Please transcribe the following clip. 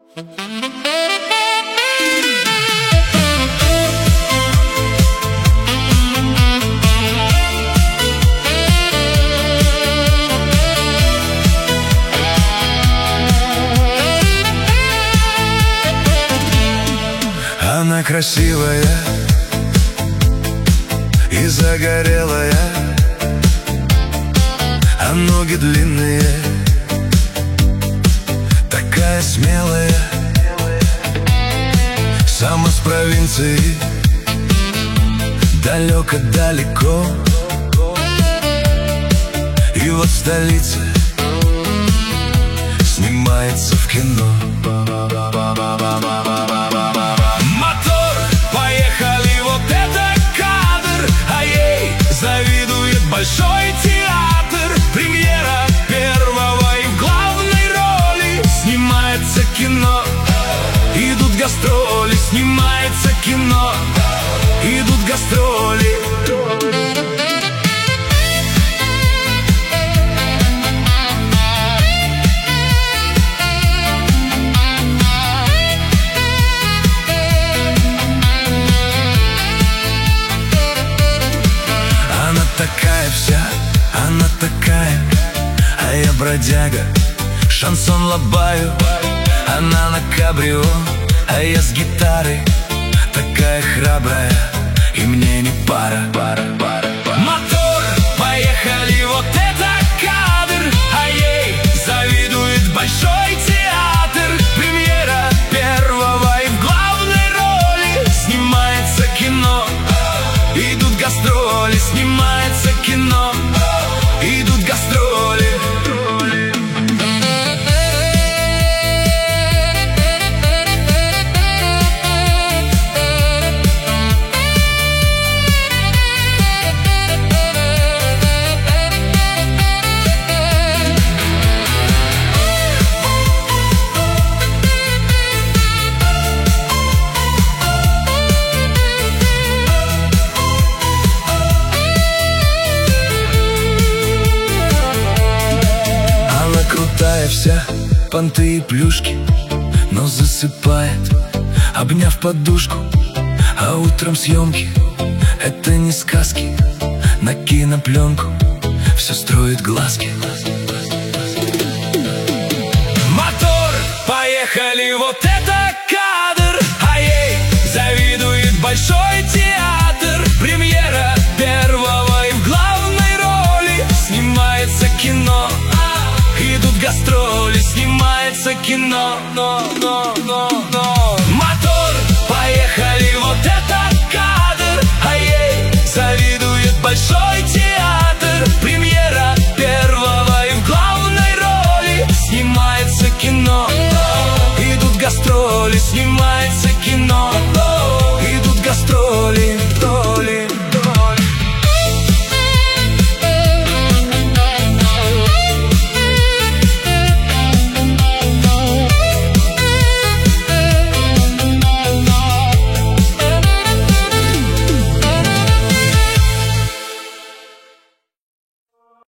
Она красивая и загорелая, а ноги длинные, такая смелая. Сама с провинции, далеко-далеко, и вот в столице снимается в кино. Мотор, поехали, вот это кадр, а ей завидует большой театр. Премьера первого и в главной роли снимается кино. Идут гастроли, снимается кино. Идут гастроли. Она такая вся, она такая, а я бродяга, шансон лобаю. Она на кабрио, а я с гитарой, такая храбрая, и мне не пара. Мотор, поехали, вот это кадр, а ей завидует большой театр. Премьера первого и в главной роли снимается кино. Идут гастроли, снимается кино. Идут гастроли. Крутая вся, понты и плюшки, но засыпает, обняв подушку. А утром съемки — это не сказки, на кинопленку все строит глазки. Мотор, поехали, вот это кадр, а ей завидует большой театр. Премьера первого и в главной роли снимается кино. Идут гастроли, снимается кино.